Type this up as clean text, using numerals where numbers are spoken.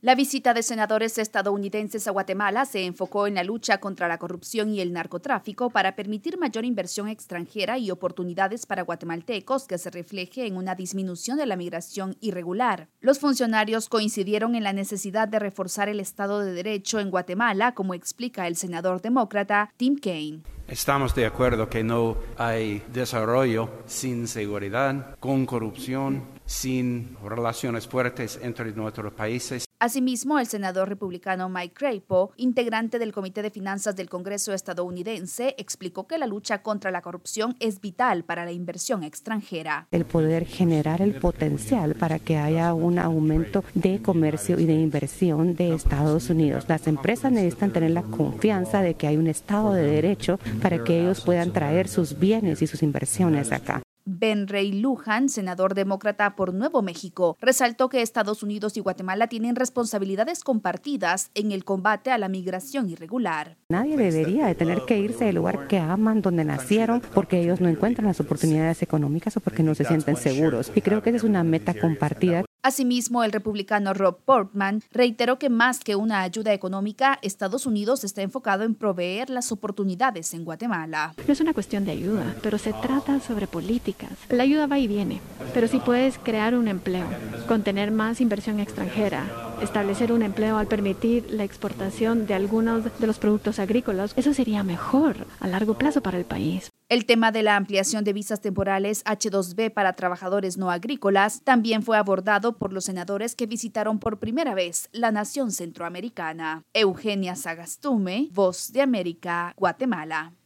La visita de senadores estadounidenses a Guatemala se enfocó en la lucha contra la corrupción y el narcotráfico para permitir mayor inversión extranjera y oportunidades para guatemaltecos que se refleje en una disminución de la migración irregular. Los funcionarios coincidieron en la necesidad de reforzar el Estado de Derecho en Guatemala, como explica el senador demócrata Tim Kaine. Estamos de acuerdo que no hay desarrollo sin seguridad, con corrupción, sin relaciones fuertes entre nuestros países. Asimismo, el senador republicano Mike Crapo, integrante del Comité de Finanzas del Congreso estadounidense, explicó que la lucha contra la corrupción es vital para la inversión extranjera. El poder generar el potencial para que haya un aumento de comercio y de inversión de Estados Unidos. Las empresas necesitan tener la confianza de que hay un Estado de Derecho para que ellos puedan traer sus bienes y sus inversiones acá. Ben Ray Luján, senador demócrata por Nuevo México, resaltó que Estados Unidos y Guatemala tienen responsabilidades compartidas en el combate a la migración irregular. Nadie debería de tener que irse del lugar que aman, donde nacieron, porque ellos no encuentran las oportunidades económicas o porque no se sienten seguros. Y creo que esa es una meta compartida. Asimismo, el republicano Rob Portman reiteró que más que una ayuda económica, Estados Unidos está enfocado en proveer las oportunidades en Guatemala. No es una cuestión de ayuda, pero se trata sobre políticas. La ayuda va y viene, pero si puedes crear un empleo, con tener más inversión extranjera, establecer un empleo al permitir la exportación de algunos de los productos agrícolas, eso sería mejor a largo plazo para el país. El tema de la ampliación de visas temporales H-2B para trabajadores no agrícolas también fue abordado por los senadores que visitaron por primera vez la nación centroamericana. Eugenia Sagastume, Voz de América, Guatemala.